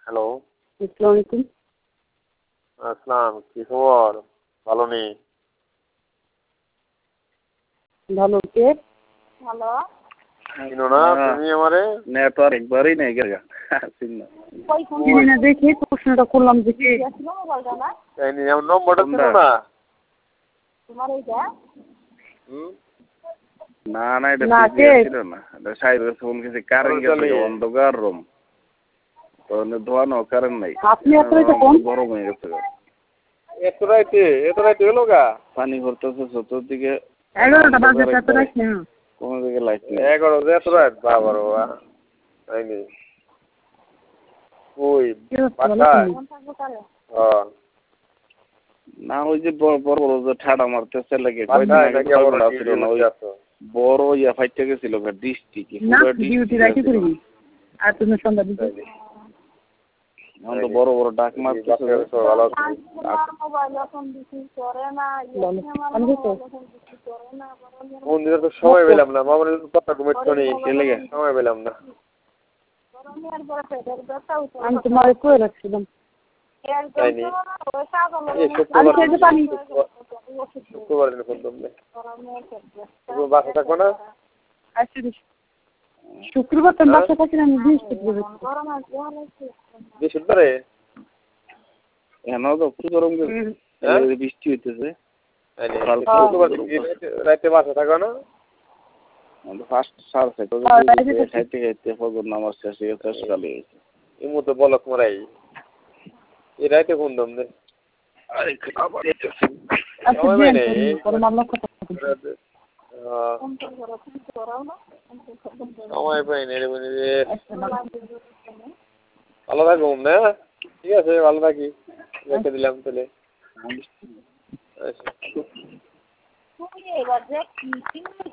Hello. আসসালামু আলাইকুম। আসসালাম, কি খবর? ভালো নেই? ভালো, কে? হ্যালো। চিনো না তুমি আমারে? নেটওয়ার্ক একবারই নেই গেগা চিনো চিনি না দেখে প্রশ্নটা করলাম যে কে? মোবাইলটা না এই নি আমার নম্বরটা চিনো না? তোমার এইটা? না না এটা না, ছিল কে? না এটা সাইডে ফোন কিছু কারেন্ট গেছে অন্ধকার রুম তো ধোয়ানো কারেন্ট নাই আপনি এত ফোন গরম হয়ে গেছে এত রাইতে হলো গা? পানি ভরতেছে চতুর্দিকে 11টা বাজে এত রাত না। কোন দিকে লাইট নেই 11 এত রাত বাবা রে বাবা। তাই নি? ওই বাসায়? ফোন থাকবো তাহলে। হ্যাঁ। না ওই যে বড় বড় যে ঠাডা মারতেছে লাগে বাসায় নাকি আবার ডিউটি আছো? বড় ইয়া ফাইটে গেছিল ডিস্ট্রি কি না পুরো ডিউটি রাখি করি। আর তুমি সন্ধ্যা দিতে এখন তো বড় বড় ডাক মারতেছে ভালো মোবাইল এখন বেশি করে না করে না মন্দিরে তো সময় পেলাম না, মামার কথা ঘুমাইছো নি সময় পেলাম না। গরমের পরে পেটের ব্যথা উঠে আমি তোমার কই রাখছিলাম। তাই নি? আমি খেতে পানি শুক্রবার দিন ফোন করলে তুমি বাসা থাকবো না? আচ্ছা শুক্রবার তো বাসা থাকি না, আমি বৃহস্পতিবার বৃহস্পতিবারে এখন তো খুব গরম বৃষ্টি হইতেছে রাতে বাসা থাকো না? ফার্স্ট সার খাইতে খাইতে ফজর নামাজ শেষ হয়ে গেছে সকালে এই মতো বলক মরাই এই রাতে ফোন দম দে। আরে খাবার সময় পাই না রে ভালো থাকো না? ঠিক আছে, ভালো থাকি, রেখে দিলাম তাহলে। তুমি এবার যে